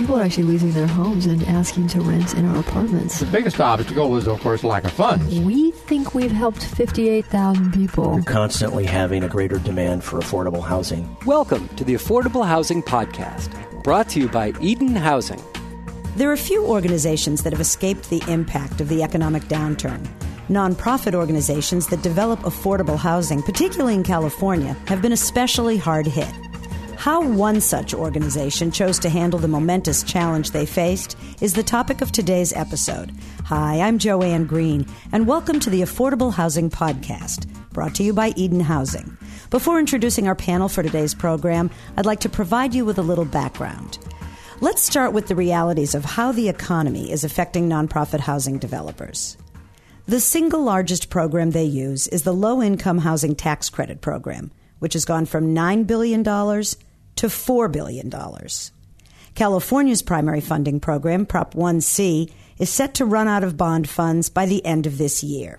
People are actually losing their homes and asking to rent in our apartments. The biggest obstacle is, of course, lack of funds. We think we've helped 58,000 people. We're constantly having a greater demand for affordable housing. Welcome to the Affordable Housing Podcast, brought to you by Eden Housing. There are few organizations that have escaped the impact of the economic downturn. Nonprofit organizations that develop affordable housing, particularly in California, have been especially hard hit. How one such organization chose to handle the momentous challenge they faced is the topic of today's episode. Hi, I'm Joanne Green, and welcome to the Affordable Housing Podcast, brought to you by Eden Housing. Before introducing our panel for today's program, I'd like to provide you with a little background. Let's start with the realities of how the economy is affecting nonprofit housing developers. The single largest program they use is the Low-Income Housing Tax Credit Program, which has gone from $9 billion to $4 billion. California's primary funding program, Prop 1C, is set to run out of bond funds by the end of this year.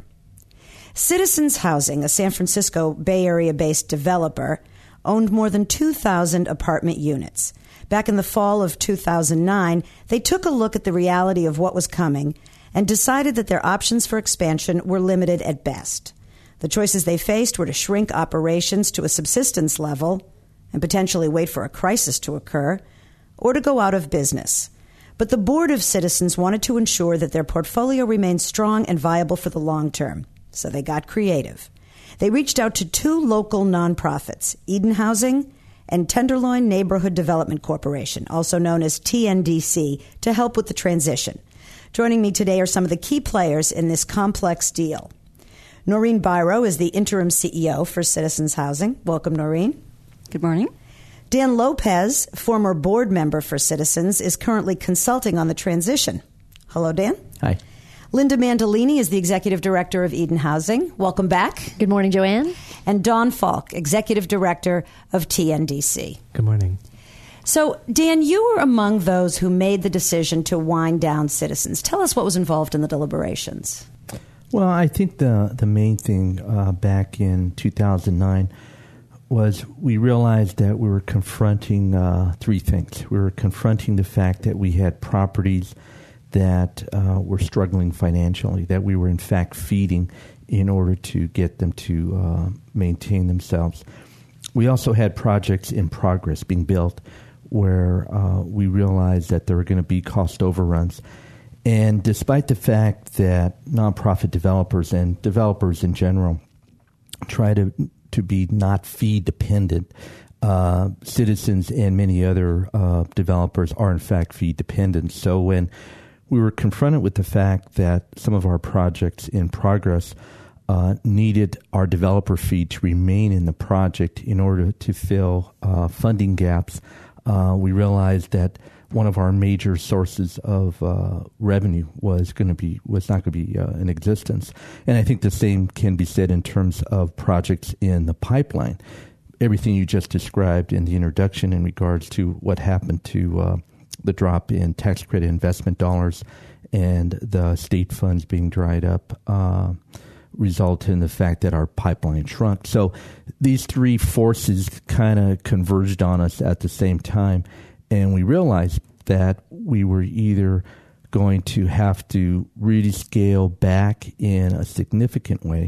Citizens Housing, a San Francisco Bay Area-based developer, owned more than 2,000 apartment units. Back in the fall of 2009, they took a look at the reality of what was coming and decided that their options for expansion were limited at best. The choices they faced were to shrink operations to a subsistence level and potentially wait for a crisis to occur, or to go out of business. But the Board of Citizens wanted to ensure that their portfolio remained strong and viable for the long term, so they got creative. They reached out to two local nonprofits, Eden Housing and Tenderloin Neighborhood Development Corporation, also known as TNDC, to help with the transition. Joining me today are some of the key players in this complex deal. Noreen Biro is the interim CEO for Citizens Housing. Welcome, Noreen. Good morning. Dan Lopez, former board member for Citizens, is currently consulting on the transition. Hello, Dan. Hi. Linda Mandolini is the executive director of Eden Housing. Welcome back. Good morning, Joanne. And Dawn Falk, executive director of TNDC. Good morning. So, Dan, you were among those who made the decision to wind down Citizens. Tell us what was involved in the deliberations. Well, I think the main thing back in 2009 was we realized that we were confronting three things. We were confronting the fact that we had properties that were struggling financially, that we were in fact feeding in order to get them to maintain themselves. We also had projects in progress being built where we realized that there were going to be cost overruns. And despite the fact that nonprofit developers and developers in general try to be not fee dependent, Citizens and many other developers are in fact fee dependent. So when we were confronted with the fact that some of our projects in progress needed our developer fee to remain in the project in order to fill funding gaps, we realized that one of our major sources of revenue was not going to be in existence. And I think the same can be said in terms of projects in the pipeline. Everything you just described in the introduction in regards to what happened to the drop in tax credit investment dollars and the state funds being dried up resulted in the fact that our pipeline shrunk. So these three forces kind of converged on us at the same time, and we realized that we were either going to have to really scale back in a significant way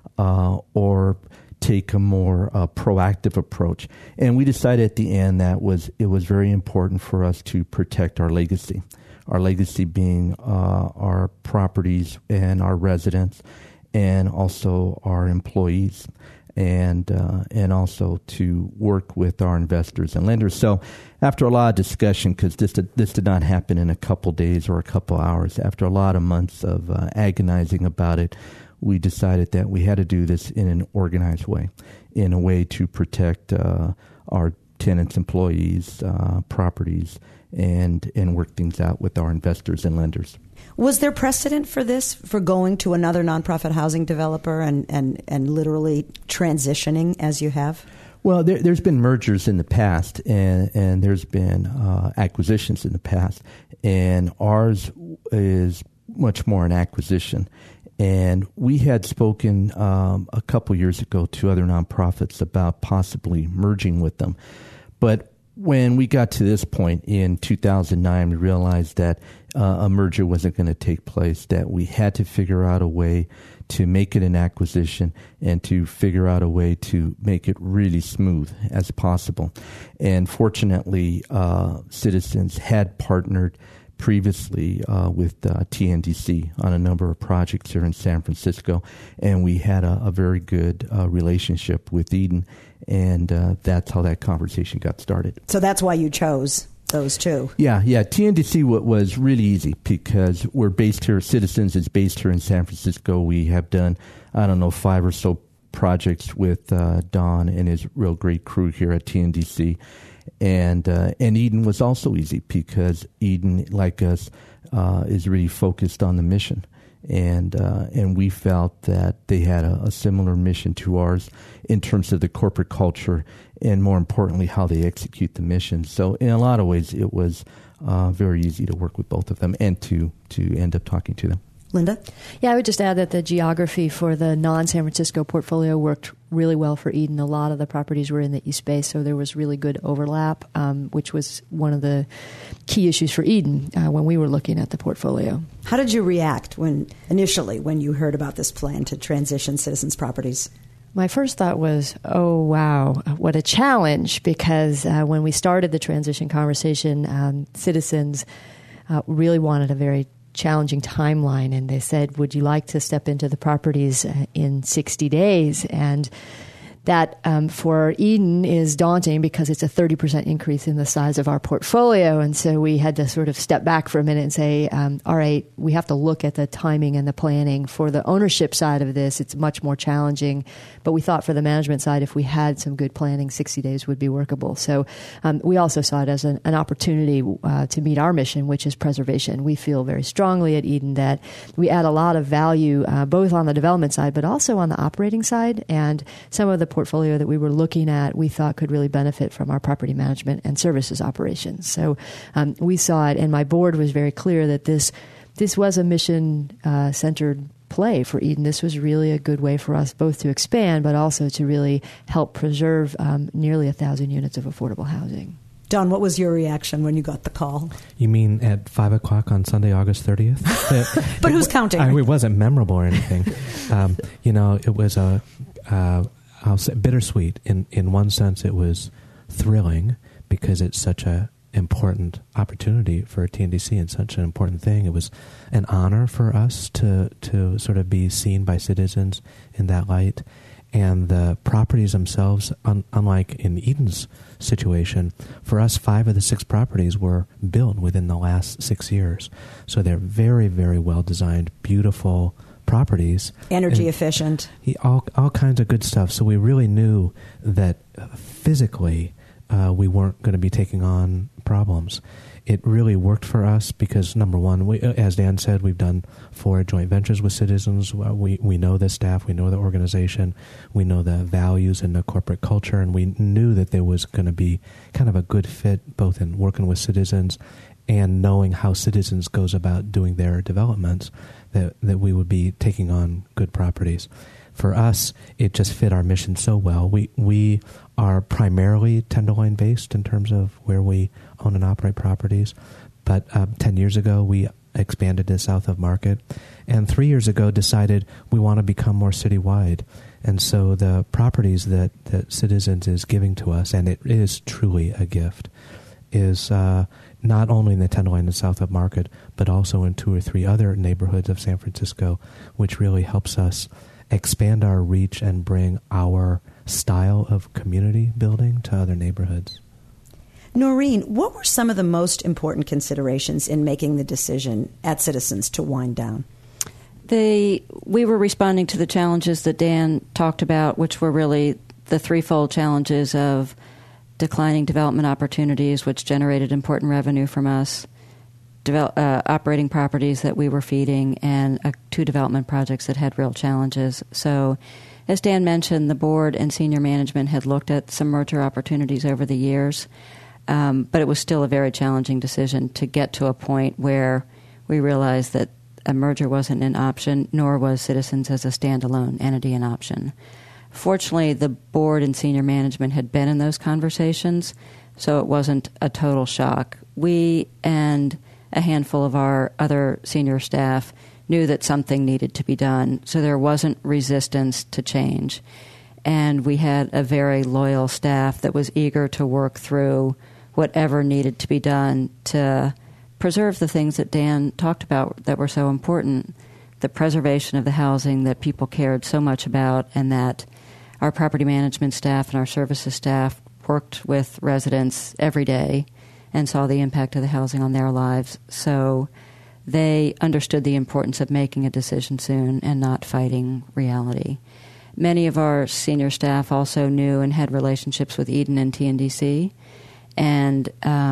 or take a more proactive approach. And we decided at the end that it was very important for us to protect our legacy being our properties and our residents, and also our employees, and also to work with our investors and lenders. So after a lot of discussion, because this did not happen in a couple days or a couple hours, after a lot of months of agonizing about it, we decided that we had to do this in an organized way, in a way to protect our tenants, employees, properties, and work things out with our investors and lenders. Was there precedent for this, for going to another nonprofit housing developer and literally transitioning as you have? Well, there's been mergers in the past, and there's been acquisitions in the past, and ours is much more an acquisition. And we had spoken a couple years ago to other nonprofits about possibly merging with them. But when we got to this point in 2009, we realized that a merger wasn't going to take place, that we had to figure out a way to make it an acquisition and to figure out a way to make it really smooth as possible. And fortunately, Citizens had partnered previously with TNDC on a number of projects here in San Francisco, and we had a very good relationship with Eden, and that's how that conversation got started. So that's why you chose those two. Yeah. TNDC was really easy because we're based here. Citizens is based here in San Francisco. We have done, 5 or so projects with Don and his real great crew here at TNDC. And Eden was also easy because Eden, like us, is really focused on the mission. And we felt that they had a similar mission to ours in terms of the corporate culture and, more importantly, how they execute the mission. So in a lot of ways, it was very easy to work with both of them and to end up talking to them. Linda? Yeah, I would just add that the geography for the non-San Francisco portfolio worked really well for Eden. A lot of the properties were in the East Bay, so there was really good overlap, which was one of the key issues for Eden when we were looking at the portfolio. How did you react initially when you heard about this plan to transition Citizens Properties? My first thought was, oh, wow, what a challenge, because when we started the transition conversation, Citizens really wanted a very challenging timeline, and they said, would you like to step into the properties in 60 days? And that for Eden is daunting because it's a 30% increase in the size of our portfolio. And so we had to sort of step back for a minute and say, all right, we have to look at the timing and the planning. For the ownership side of this, it's much more challenging. But we thought for the management side, if we had some good planning, 60 days would be workable. So we also saw it as an opportunity to meet our mission, which is preservation. We feel very strongly at Eden that we add a lot of value, both on the development side, but also on the operating side. And some of the portfolio that we were looking at, we thought could really benefit from our property management and services operations. So we saw it, and my board was very clear that this was a mission-centered play for Eden. This was really a good way for us both to expand, but also to really help preserve nearly 1,000 units of affordable housing. Don, what was your reaction when you got the call? You mean at 5 o'clock on Sunday, August 30th? But who's counting? It wasn't memorable or anything. It was I'll say bittersweet. In one sense, it was thrilling because it's such a important opportunity for TNDC and such an important thing. It was an honor for us to sort of be seen by Citizens in that light. And the properties themselves, unlike in Eden's situation, for us, 5 of the 6 properties were built within the last 6 years. So they're very, very well designed, beautiful properties. Energy efficient. All kinds of good stuff. So we really knew that physically we weren't going to be taking on problems. It really worked for us because, number one, as Dan said, we've done 4 joint ventures with Citizens. We know the staff, we know the organization, we know the values and the corporate culture, and we knew that there was going to be kind of a good fit both in working with Citizens and knowing how Citizens goes about doing their developments, that we would be taking on good properties. For us, it just fit our mission so well. We are primarily Tenderloin based in terms of where we own and operate properties. But 10 years ago, we expanded to south of Market. And 3 years ago, decided we want to become more citywide. And so the properties that Citizens is giving to us, and it is truly a gift, is not only in the Tenderloin and south of Market, but also in 2 or 3 other neighborhoods of San Francisco, which really helps us expand our reach and bring our style of community building to other neighborhoods. Noreen, what were some of the most important considerations in making the decision at Citizens to wind down? We were responding to the challenges that Dan talked about, which were really the threefold challenges of declining development opportunities, which generated important revenue from us, operating properties that we were feeding, and 2 development projects that had real challenges. So, as Dan mentioned, the board and senior management had looked at some merger opportunities over the years, but it was still a very challenging decision to get to a point where we realized that a merger wasn't an option, nor was Citizens as a standalone entity an option. Fortunately, the board and senior management had been in those conversations, so it wasn't a total shock. We and a handful of our other senior staff knew that something needed to be done, so there wasn't resistance to change. And we had a very loyal staff that was eager to work through whatever needed to be done to preserve the things that Dan talked about that were so important, the preservation of the housing that people cared so much about, and that our property management staff and our services staff worked with residents every day and saw the impact of the housing on their lives. So they understood the importance of making a decision soon and not fighting reality. Many of our senior staff also knew and had relationships with Eden and TNDC, and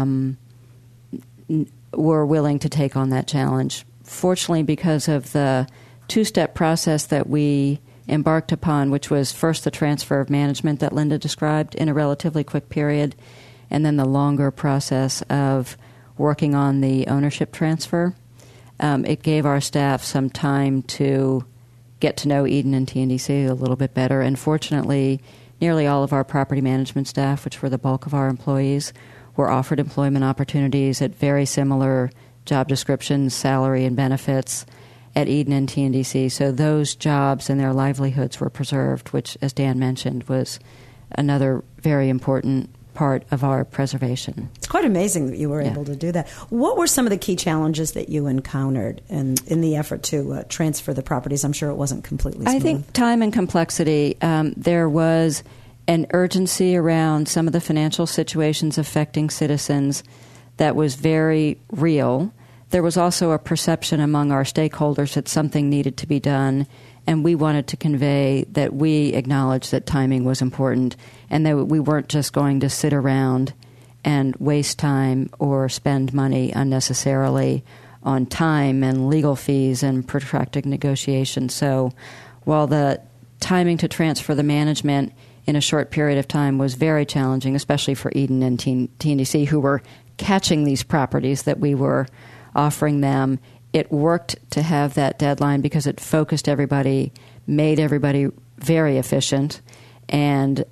were willing to take on that challenge. Fortunately, because of the two-step process that we embarked upon, which was first the transfer of management that Linda described in a relatively quick period, and then the longer process of working on the ownership transfer, it gave our staff some time to get to know Eden and TNDC a little bit better. And fortunately, nearly all of our property management staff, which were the bulk of our employees, were offered employment opportunities at very similar job descriptions, salary, and benefits at Eden and TNDC. So those jobs and their livelihoods were preserved, which, as Dan mentioned, was another very important part of our preservation. It's quite amazing that you were able to do that. What were some of the key challenges that you encountered in the effort to transfer the properties? I'm sure it wasn't completely smooth. I think time and complexity. There was an urgency around some of the financial situations affecting citizens that was very real. There was also a perception among our stakeholders that something needed to be done, and we wanted to convey that we acknowledged that timing was important and that we weren't just going to sit around and waste time or spend money unnecessarily on time and legal fees and protracted negotiations. So while the timing to transfer the management in a short period of time was very challenging, especially for Eden and TNDC, who were catching these properties that we were offering them, it worked to have that deadline because it focused everybody, made everybody very efficient, and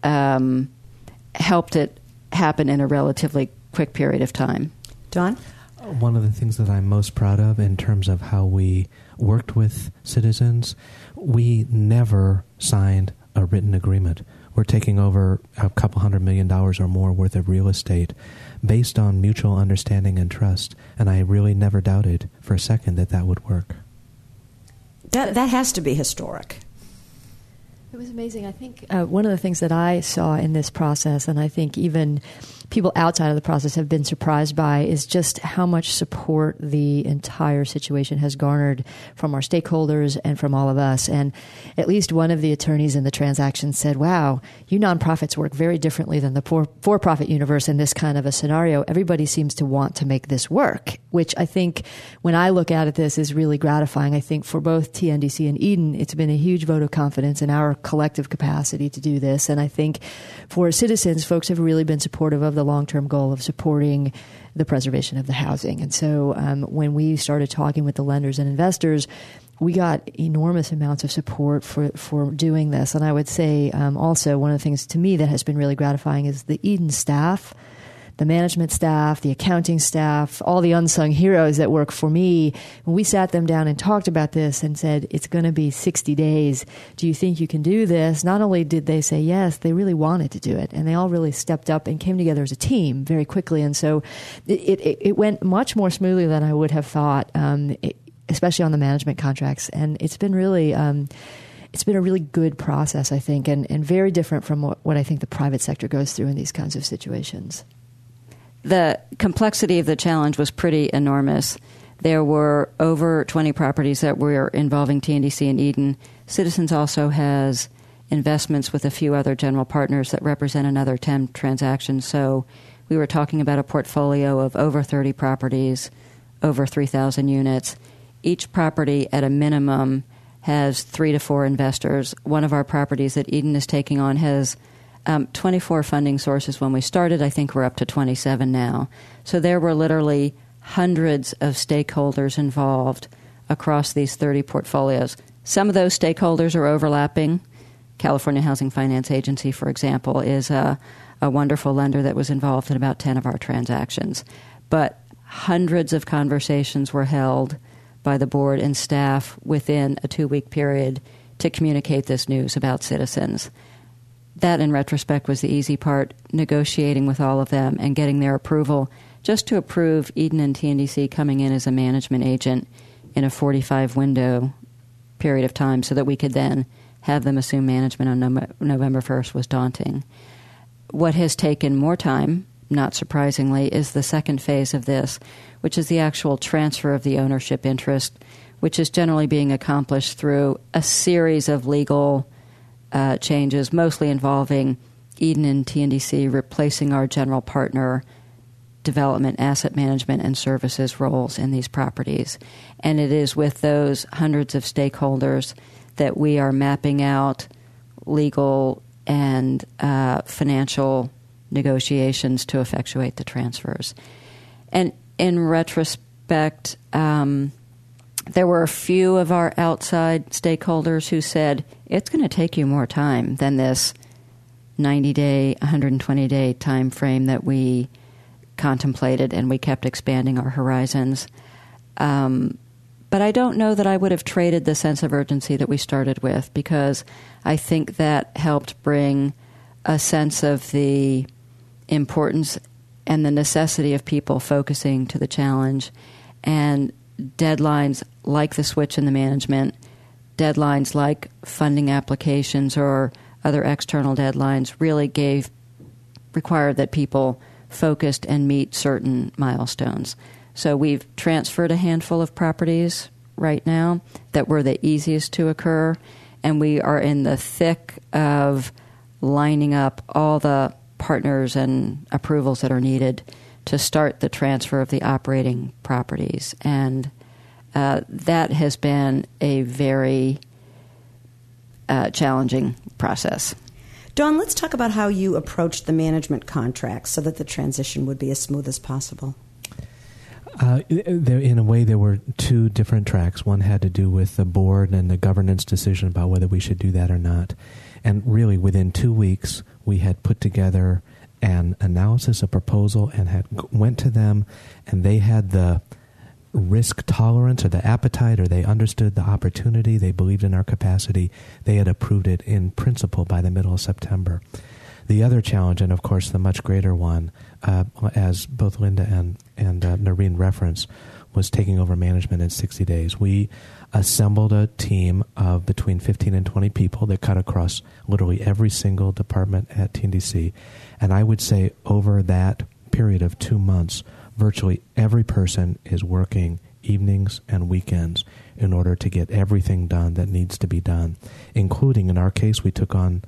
helped it happen in a relatively quick period of time. Don? One of the things that I'm most proud of in terms of how we worked with citizens, we never signed a written agreement. We're taking over a couple $100 million or more worth of real estate based on mutual understanding and trust, and I really never doubted for a second that that would work. That has to be historic. It was amazing. I think one of the things that I saw in this process, and I think even people outside of the process have been surprised by, is just how much support the entire situation has garnered from our stakeholders and from all of us. And at least one of the attorneys in the transaction said, wow, you nonprofits work very differently than the for-profit universe in this kind of a scenario. Everybody seems to want to make this work, which I think when I look at this is really gratifying. I think for both TNDC and Eden, it's been a huge vote of confidence in our collective capacity to do this. And I think for citizens, folks have really been supportive of the long-term goal of supporting the preservation of the housing. And so when we started talking with the lenders and investors, we got enormous amounts of support for doing this. And I would say also one of the things to me that has been really gratifying is the Eden staff, the management staff, the accounting staff, all the unsung heroes that work for me. When we sat them down and talked about this and said, it's going to be 60 days. Do you think you can do this? Not only did they say yes, they really wanted to do it. And they all really stepped up and came together as a team very quickly. And so it went much more smoothly than I would have thought, especially on the management contracts. And it's been really... it's been a really good process, I think, and very different from what I think the private sector goes through in these kinds of situations. The complexity of the challenge was pretty enormous. There were over 20 properties that were involving TNDC and Eden. Citizens also has investments with a few other general partners that represent another 10 transactions. So we were talking about a portfolio of over 30 properties, over 3,000 units. Each property, at a minimum, has 3 to 4 investors. One of our properties that Eden is taking on has 24 funding sources when we started. I think we're up to 27 now. So there were literally hundreds of stakeholders involved across these 30 portfolios. Some of those stakeholders are overlapping. California Housing Finance Agency, for example, is a a wonderful lender that was involved in about 10 of our transactions. But hundreds of conversations were held by the board and staff within a 2-week period to communicate this news about Citizens. That, in retrospect, was the easy part, negotiating with all of them and getting their approval just to approve Eden and TNDC coming in as a management agent in a 45-window period of time so that we could then have them assume management on November 1st was daunting. What has taken more time, not surprisingly, is the second phase of this, which is the actual transfer of the ownership interest, which is generally being accomplished through a series of legal changes, mostly involving Eden and TNDC replacing our general partner development, asset management, and services roles in these properties. And it is with those hundreds of stakeholders that we are mapping out legal and financial negotiations to effectuate the transfers. And in retrospect, there were a few of our outside stakeholders who said, it's going to take you more time than this 90-day, 120-day time frame that we contemplated, and we kept expanding our horizons. But I don't know that I would have traded the sense of urgency that we started with, because I think that helped bring a sense of the importance and the necessity of people focusing to the challenge. And deadlines like the switch in the management, deadlines like funding applications or other external deadlines really required that people focused and meet certain milestones. So we've transferred a handful of properties right now that were the easiest to occur, and we are in the thick of lining up all the partners and approvals that are needed to start the transfer of the operating properties. And that has been a very challenging process. Dawn, let's talk about how you approached the management contracts so that the transition would be as smooth as possible. In a way, there were two different tracks. One had to do with the board and the governance decision about whether we should do that or not. And really, within 2 weeks, we had put together an analysis, a proposal, and went to them, and they had the risk tolerance or the appetite, or they understood the opportunity, they believed in our capacity. They had approved it in principle by the middle of September. The other challenge, and of course the much greater one, as both Linda and Noreen referenced, was taking over management in 60 days. We assembled a team of between 15 and 20 people that cut across literally every single department at TNDC. And I would say over that period of 2 months, virtually every person is working evenings and weekends in order to get everything done that needs to be done, including, in our case, we took on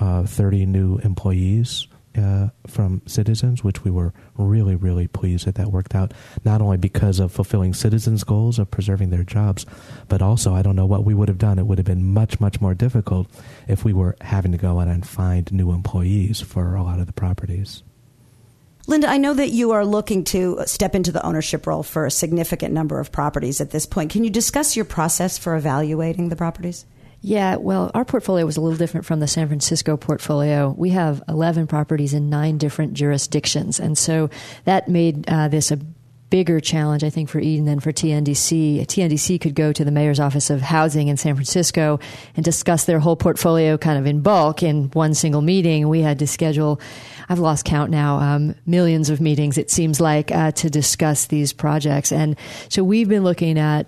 30 new employees from Citizens, which we were really, really pleased that worked out, not only because of fulfilling Citizens' goals of preserving their jobs, but also I don't know what we would have done. It would have been much, much more difficult if we were having to go out and find new employees for a lot of the properties. Linda, I know that you are looking to step into the ownership role for a significant number of properties at this point. Can you discuss your process for evaluating the properties? Yeah, well, our portfolio was a little different from the San Francisco portfolio. We have 11 properties in 9 different jurisdictions, and so that made this a bigger challenge, I think, for Eden than for TNDC. TNDC could go to the Mayor's Office of Housing in San Francisco and discuss their whole portfolio kind of in bulk in one single meeting. We had to schedule, I've lost count now, millions of meetings, it seems like, to discuss these projects. And so we've been looking at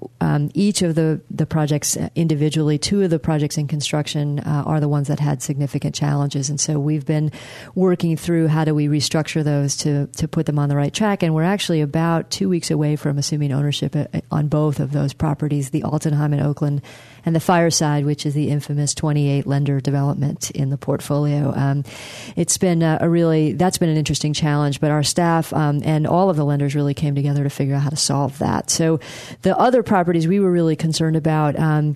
each of the projects individually. 2 of the projects in construction are the ones that had significant challenges. And so we've been working through how do we restructure those to put them on the right track. And we're actually about 2 weeks away from assuming ownership on both of those properties, the Altenheim in Oakland and the Fireside, which is the infamous 28 lender development in the portfolio. It's been that's been an interesting challenge, but our staff and all of the lenders really came together to figure out how to solve that. So the other properties we were really concerned about,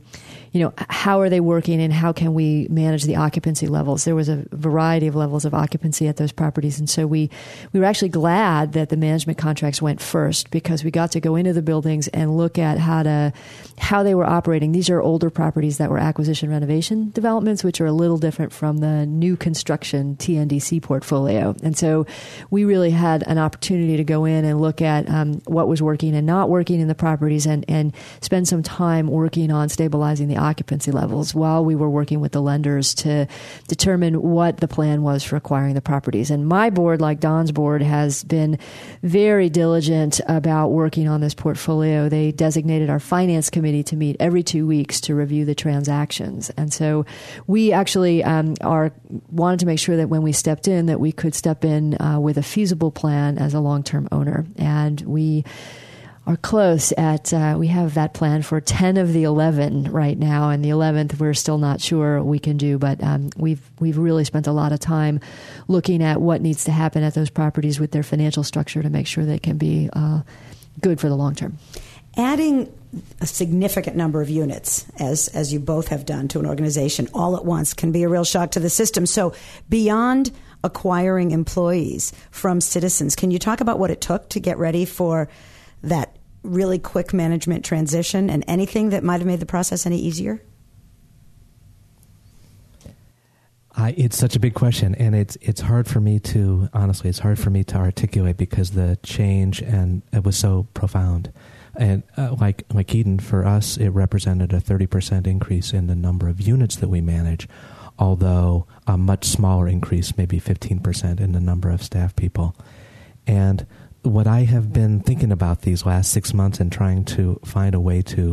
how are they working and how can we manage the occupancy levels? There was a variety of levels of occupancy at those properties. And so we were actually glad that the management contracts went first, because we got to go into the buildings and look at how they were operating. These are older properties that were acquisition renovation developments, which are a little different from the new construction TNDC portfolio. And so we really had an opportunity to go in and look at what was working and not working in the properties, and spend some time working on stabilizing the occupancy levels while we were working with the lenders to determine what the plan was for acquiring the properties. And my board, like Don's board, has been very diligent about working on this portfolio. They designated our finance committee to meet every 2 weeks to review the transactions. And so we actually wanted to make sure that when we stepped in, that we could step in with a feasible plan as a long-term owner. And we are close at, we have that plan for 10 of the 11 right now, and the 11th we're still not sure we can do, but we've really spent a lot of time looking at what needs to happen at those properties with their financial structure to make sure they can be good for the long term. Adding a significant number of units, as you both have done, to an organization all at once can be a real shock to the system. So beyond acquiring employees from Citizens, can you talk about what it took to get ready for that really quick management transition, and anything that might have made the process any easier? It's such a big question, and it's hard for me to, honestly, it's hard for me to articulate, because the change, and it was so profound. And like Eden, for us, it represented a 30% increase in the number of units that we manage, although a much smaller increase, maybe 15% in the number of staff people. And what I have been thinking about these last 6 months and trying to find a way to,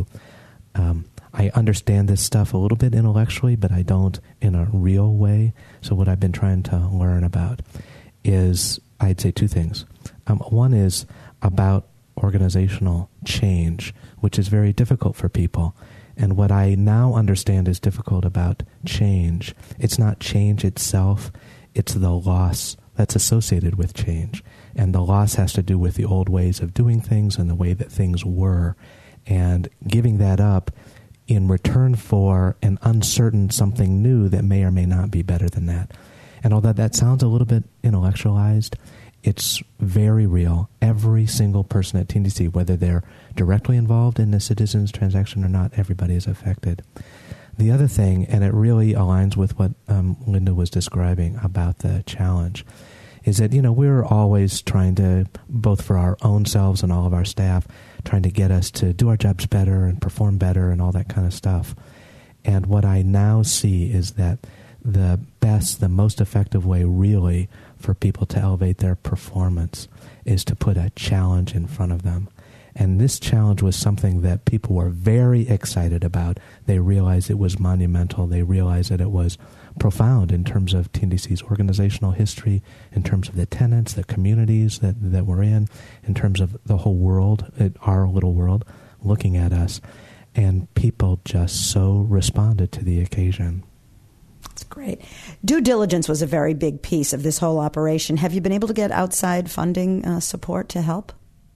I understand this stuff a little bit intellectually, but I don't in a real way. So what I've been trying to learn about is, I'd say two things. One is about organizational change, which is very difficult for people. And what I now understand is difficult about change, it's not change itself, it's the loss that's associated with change. And the loss has to do with the old ways of doing things and the way that things were. And giving that up in return for an uncertain something new that may or may not be better than that. And although that sounds a little bit intellectualized, it's very real. Every single person at TNDC, whether they're directly involved in the Citizens transaction or not, everybody is affected. The other thing, and it really aligns with what Linda was describing about the challenge, is that, we're always trying to, both for our own selves and all of our staff, trying to get us to do our jobs better and perform better and all that kind of stuff. And what I now see is that the best, the most effective way really for people to elevate their performance is to put a challenge in front of them. And this challenge was something that people were very excited about. They realized it was monumental. They realized that it was profound in terms of TNDC's organizational history, in terms of the tenants, the communities that we're in terms of the whole world, our little world, looking at us. And people just so responded to the occasion. That's great. Due diligence was a very big piece of this whole operation. Have you been able to get outside funding support to help?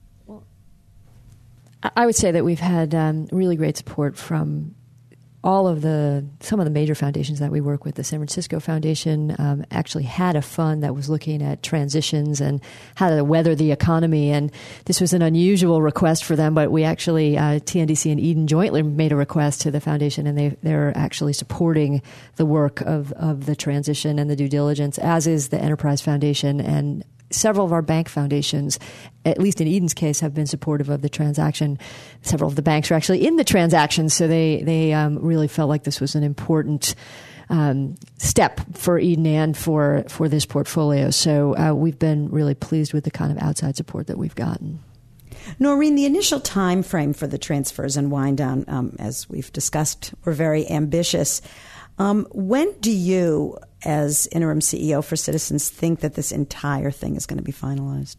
I would say that we've had really great support from some of the major foundations that we work with. The San Francisco Foundation actually had a fund that was looking at transitions and how to weather the economy. And this was an unusual request for them, but we actually, TNDC and Eden jointly made a request to the foundation, and they're actually supporting the work of the transition and the due diligence, as is the Enterprise Foundation. And several of our bank foundations, at least in Eden's case, have been supportive of the transaction. Several of the banks are actually in the transaction, so they really felt like this was an important step for Eden and for this portfolio. So we've been really pleased with the kind of outside support that we've gotten. Noreen, the initial time frame for the transfers and wind down, as we've discussed, were very ambitious. When do you, as interim CEO for Citizens, think that this entire thing is going to be finalized?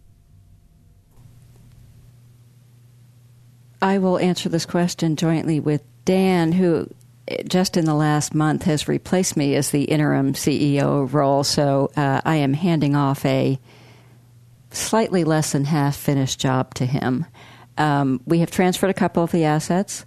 I will answer this question jointly with Dan, who just in the last month has replaced me as the interim CEO role. So I am handing off a slightly less than half finished job to him. We have transferred a couple of the assets.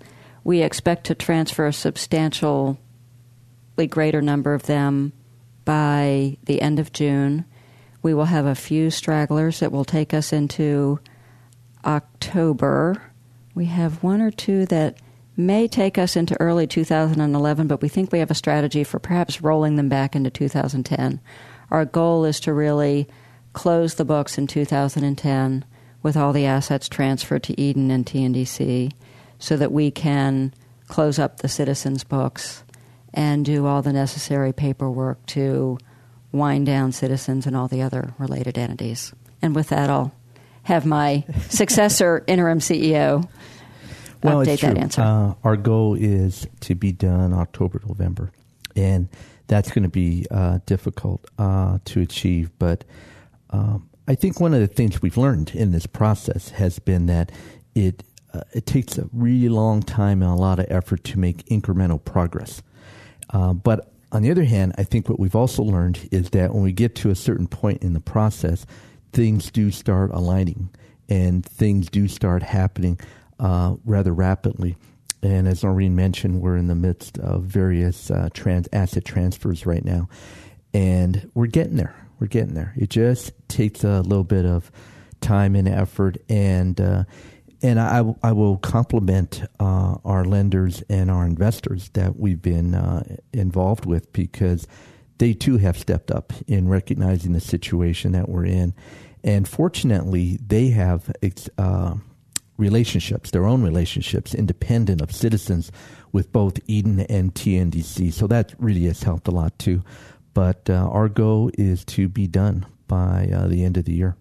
We expect to transfer a substantially greater number of them by the end of June. We will have a few stragglers that will take us into October. We have one or two that may take us into early 2011, but we think we have a strategy for perhaps rolling them back into 2010. Our goal is to really close the books in 2010 with all the assets transferred to Eden and TNDC so that we can close up the Citizens books and do all the necessary paperwork to wind down Citizens and all the other related entities. And with that, I'll have my successor, interim CEO, update that answer. Our goal is to be done October, November, and that's going to be difficult to achieve. But I think one of the things we've learned in this process has been that it takes a really long time and a lot of effort to make incremental progress. But on the other hand, I think what we've also learned is that when we get to a certain point in the process, things do start aligning and things do start happening rather rapidly. And as Noreen mentioned, we're in the midst of various asset transfers right now. And we're getting there. We're getting there. It just takes a little bit of time and effort. And I will compliment our lenders and our investors that we've been involved with, because they too have stepped up in recognizing the situation that we're in. And fortunately, they have relationships, their own relationships, independent of Citizens, with both Eden and TNDC. So that really has helped a lot too. But our goal is to be done by the end of the year.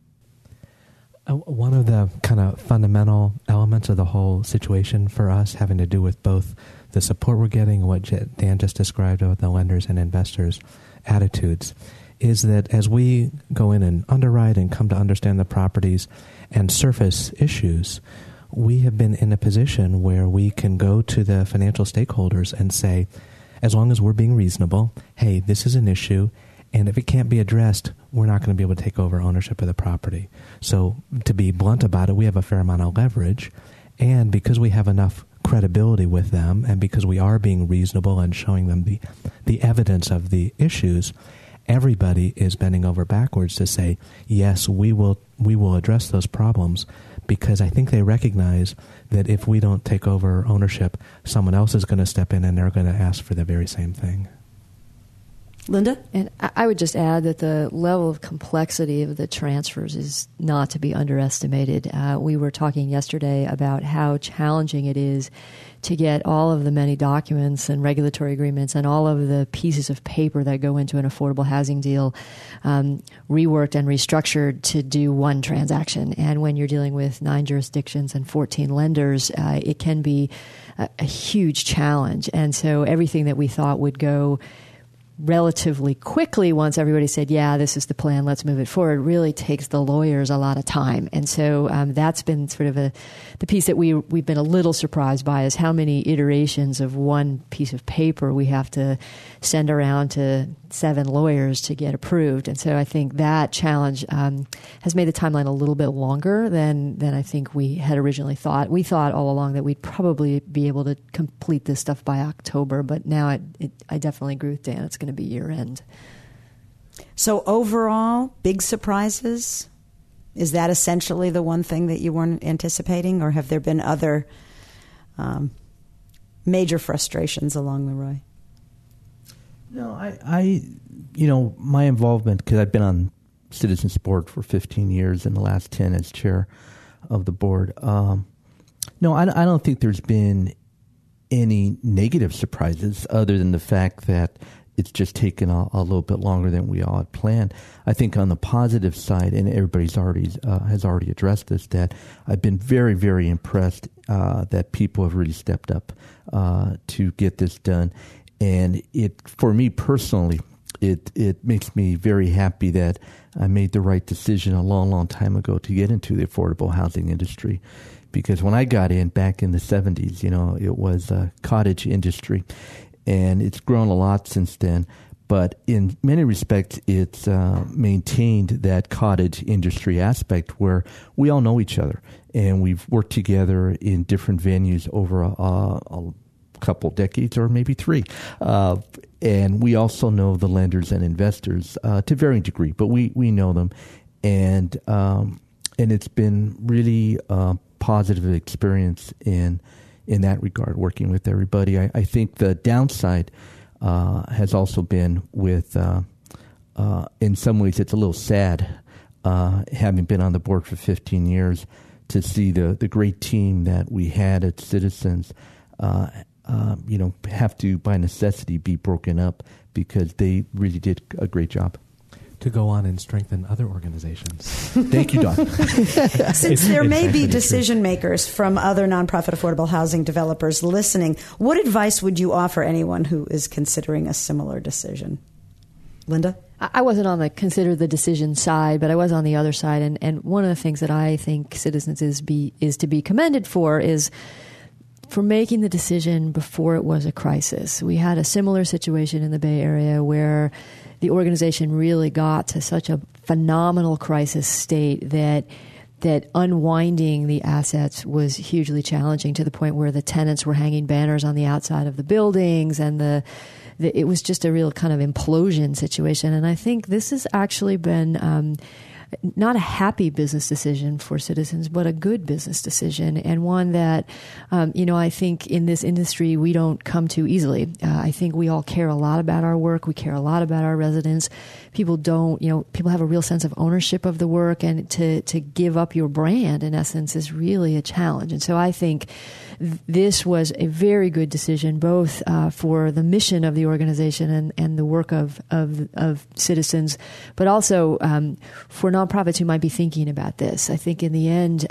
One of the kind of fundamental elements of the whole situation for us, having to do with both the support we're getting and what Dan just described about the lenders and investors' attitudes, is that as we go in and underwrite and come to understand the properties and surface issues, we have been in a position where we can go to the financial stakeholders and say, as long as we're being reasonable, hey, this is an issue, and if it can't be addressed, we're not going to be able to take over ownership of the property. So to be blunt about it, we have a fair amount of leverage, and because we have enough credibility with them, and because we are being reasonable and showing them the evidence of the issues, everybody is bending over backwards to say, yes, we will address those problems, because I think they recognize that if we don't take over ownership, someone else is going to step in and they're going to ask for the very same thing. Linda? And I would just add that the level of complexity of the transfers is not to be underestimated. We were talking yesterday about how challenging it is to get all of the many documents and regulatory agreements and all of the pieces of paper that go into an affordable housing deal reworked and restructured to do one transaction. And when you're dealing with 9 jurisdictions and 14 lenders, it can be a huge challenge. And so everything that we thought would go relatively quickly once everybody said, yeah, this is the plan, let's move it forward, really takes the lawyers a lot of time. And so that's been sort of the piece that we've been a little surprised by, is how many iterations of one piece of paper we have to send around to 7 lawyers to get approved. And so I think that challenge has made the timeline a little bit longer than I think we had originally thought. We thought all along that we'd probably be able to complete this stuff by October, but now I definitely agree with Dan. It's going to be year end. So overall, big surprises? Is that essentially the one thing that you weren't anticipating, or have there been other major frustrations along the way? No, I my involvement, because I've been on Citizens Board for 15 years and the last 10 as chair of the board. No, I don't think there's been any negative surprises other than the fact that it's just taken a little bit longer than we all had planned. I think on the positive side, and everybody's has already addressed this, that I've been very, very impressed that people have really stepped up to get this done. And for me personally, it makes me very happy that I made the right decision a long, long time ago to get into the affordable housing industry. Because when I got in back in the 70s, it was a cottage industry. And it's grown a lot since then. But in many respects, it's maintained that cottage industry aspect where we all know each other, and we've worked together in different venues over a couple decades or maybe 3. And we also know the lenders and investors to varying degree, but we know them. And it's been really a positive experience in that regard, working with everybody. I think the downside has also been with, in some ways, it's a little sad, having been on the board for 15 years, to see the great team that we had at Citizens, have to, by necessity, be broken up because they really did a great job. To go on and strengthen other organizations. Thank you, Don. Since there may be decision makers from other nonprofit affordable housing developers listening, what advice would you offer anyone who is considering a similar decision? Linda? I wasn't on the consider the decision side, but I was on the other side. And one of the things that I think Citizens is to be commended for is for making the decision before it was a crisis. We had a similar situation in the Bay Area where the organization really got to such a phenomenal crisis state that unwinding the assets was hugely challenging, to the point where the tenants were hanging banners on the outside of the buildings, and it was just a real kind of implosion situation. And I think this has actually been not a happy business decision for Citizens, but a good business decision, and one that, I think in this industry we don't come to easily. I think we all care a lot about our work. We care a lot about our residents. People people have a real sense of ownership of the work, and to give up your brand, in essence, is really a challenge. And so I think this was a very good decision, both for the mission of the organization and the work of Citizens, but also for nonprofits who might be thinking about this. I think in the end,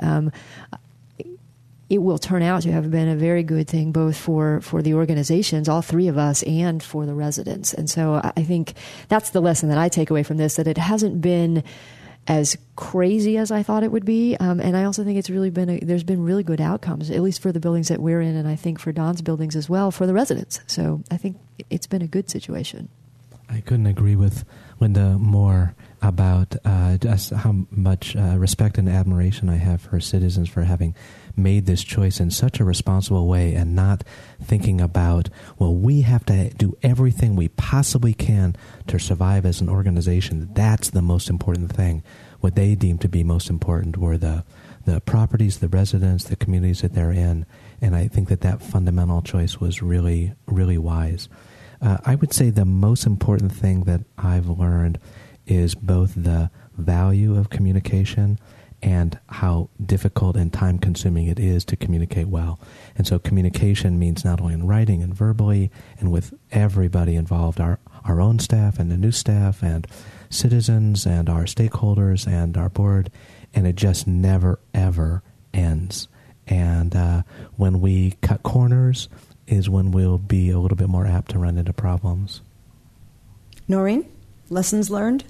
it will turn out to have been a very good thing, both for the organizations, all 3 of us, and for the residents. And so I think that's the lesson that I take away from this, that it hasn't been as crazy as I thought it would be. And I also think it's really there's been really good outcomes, at least for the buildings that we're in, and I think for Don's buildings as well, for the residents. So I think it's been a good situation. I couldn't agree with Linda more about just how much respect and admiration I have for Citizens for having made this choice in such a responsible way, and not thinking about, well, we have to do everything we possibly can to survive as an organization. That's the most important thing. What they deemed to be most important were the properties, the residents, the communities that they're in, and I think that fundamental choice was really, really wise. I would say the most important thing that I've learned is both the value of communication and how difficult and time-consuming it is to communicate well. And so communication means not only in writing and verbally, and with everybody involved, our own staff and the new staff and Citizens and our stakeholders and our board, and it just never, ever ends. And when we cut corners is when we'll be a little bit more apt to run into problems. Noreen, lessons learned?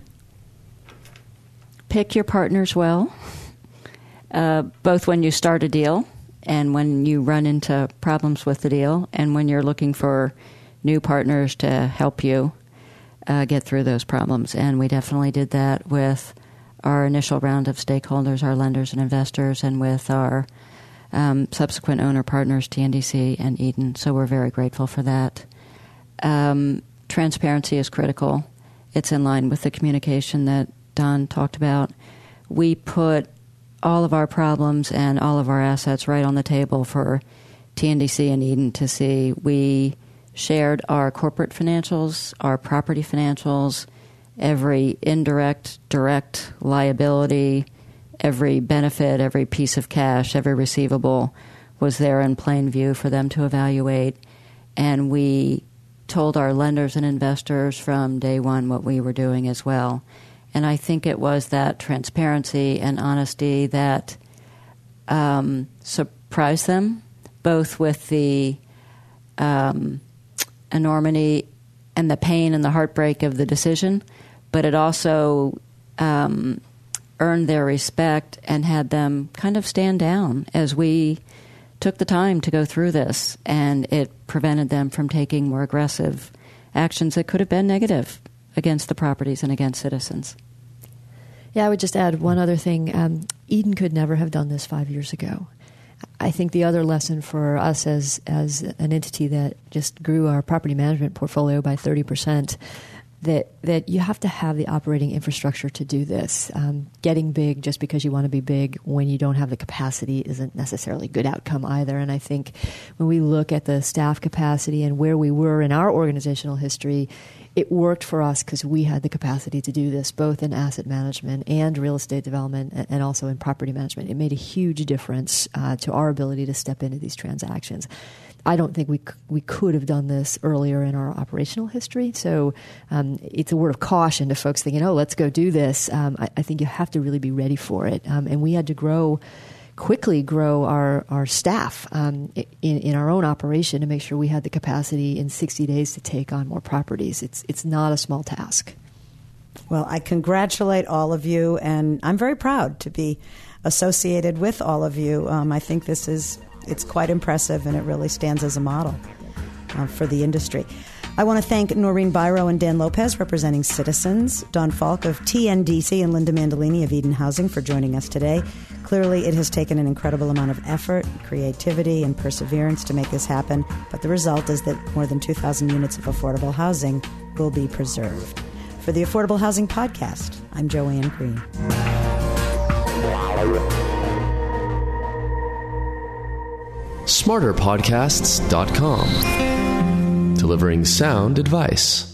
Pick your partners well, both when you start a deal and when you run into problems with the deal, and when you're looking for new partners to help you get through those problems. And we definitely did that with our initial round of stakeholders, our lenders and investors, and with our subsequent owner partners, TNDC and Eden. So we're very grateful for that. Transparency is critical. It's in line with the communication that Don talked about. We put all of our problems and all of our assets right on the table for TNDC and Eden to see. We shared our corporate financials, our property financials, every indirect, direct liability, every benefit, every piece of cash, every receivable was there in plain view for them to evaluate. And we told our lenders and investors from day one what we were doing as well. And I think it was that transparency and honesty that surprised them, both with the enormity and the pain and the heartbreak of the decision, but it also earned their respect and had them kind of stand down as we took the time to go through this, and it prevented them from taking more aggressive actions that could have been negative against the properties and against citizens. Yeah, I would just add one other thing. Eden could never have done this 5 years ago. I think the other lesson for us as an entity that just grew our property management portfolio by 30%, that you have to have the operating infrastructure to do this. Getting big just because you want to be big when you don't have the capacity isn't necessarily a good outcome either. And I think when we look at the staff capacity and where we were in our organizational history, it worked for us because we had the capacity to do this, both in asset management and real estate development and also in property management. It made a huge difference to our ability to step into these transactions. I don't think we could have done this earlier in our operational history. So it's a word of caution to folks thinking, let's go do this. I think you have to really be ready for it. And we had to quickly grow our staff in our own operation to make sure we had the capacity in 60 days to take on more properties. It's not a small task. Well, I congratulate all of you, and I'm very proud to be associated with all of you. I think it's quite impressive, and it really stands as a model for the industry. I want to thank Noreen Biro and Dan Lopez representing Citizens, Don Falk of TNDC and Linda Mandolini of Eden Housing for joining us today. Clearly, it has taken an incredible amount of effort, creativity, and perseverance to make this happen, but the result is that more than 2,000 units of affordable housing will be preserved. For the Affordable Housing Podcast, I'm Joanne Green. SmarterPodcasts.com. Delivering sound advice.